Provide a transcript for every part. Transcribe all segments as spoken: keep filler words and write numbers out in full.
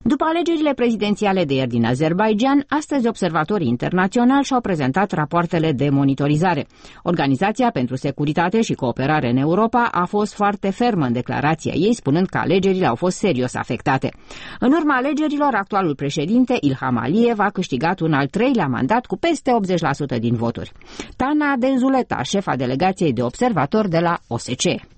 După alegerile prezidențiale de ieri din Azerbaidjan, astăzi observatorii internaționali și-au prezentat rapoartele de monitorizare. Organizația pentru Securitate și Cooperare în Europa a fost foarte fermă în declarația ei, spunând că alegerile au fost serios afectate. În urma alegerilor, actualul președinte Ilham Aliyev a câștigat un al treilea mandat cu peste optzeci la sută din voturi. Tana Denzuleta, șefa delegației de observatori de la O S C E.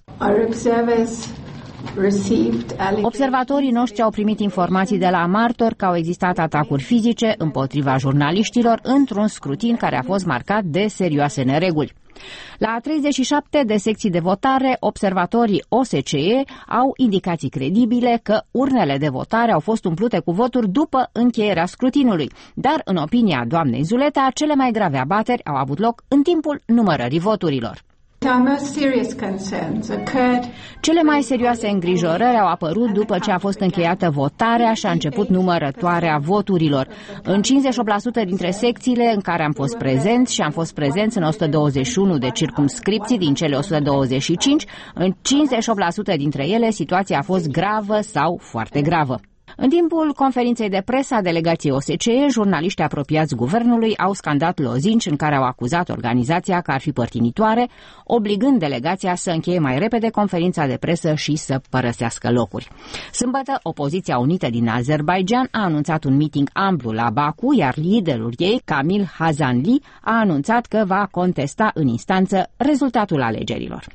Observatorii noștri au primit informații de la martori că au existat atacuri fizice împotriva jurnaliștilor într-un scrutin care a fost marcat de serioase nereguli. La treizeci și șapte de secții de votare, observatorii O S C E au indicații credibile că urnele de votare au fost umplute cu voturi după încheierea scrutinului, dar, în opinia doamnei Zuleta, cele mai grave abateri au avut loc în timpul numărării voturilor. Cele mai serioase îngrijorări au apărut după ce a fost încheiată votarea și a început numărătoarea voturilor. În cincizeci și opt la sută dintre secțiile în care am fost prezenți, și am fost prezenți în o sută douăzeci și unu de circumscripții din cele o sută douăzeci și cinci, în cincizeci și opt la sută dintre ele situația a fost gravă sau foarte gravă. În timpul conferinței de presă a delegației O S C E, jurnaliștii apropiați guvernului au scandat lozinci în care au acuzat organizația că ar fi părtinitoare, obligând delegația să încheie mai repede conferința de presă și să părăsească locuri. Sâmbătă, opoziția unită din Azerbaidjan a anunțat un meeting amplu la Baku, iar liderul ei, Kamil Hazanli, a anunțat că va contesta în instanță rezultatul alegerilor.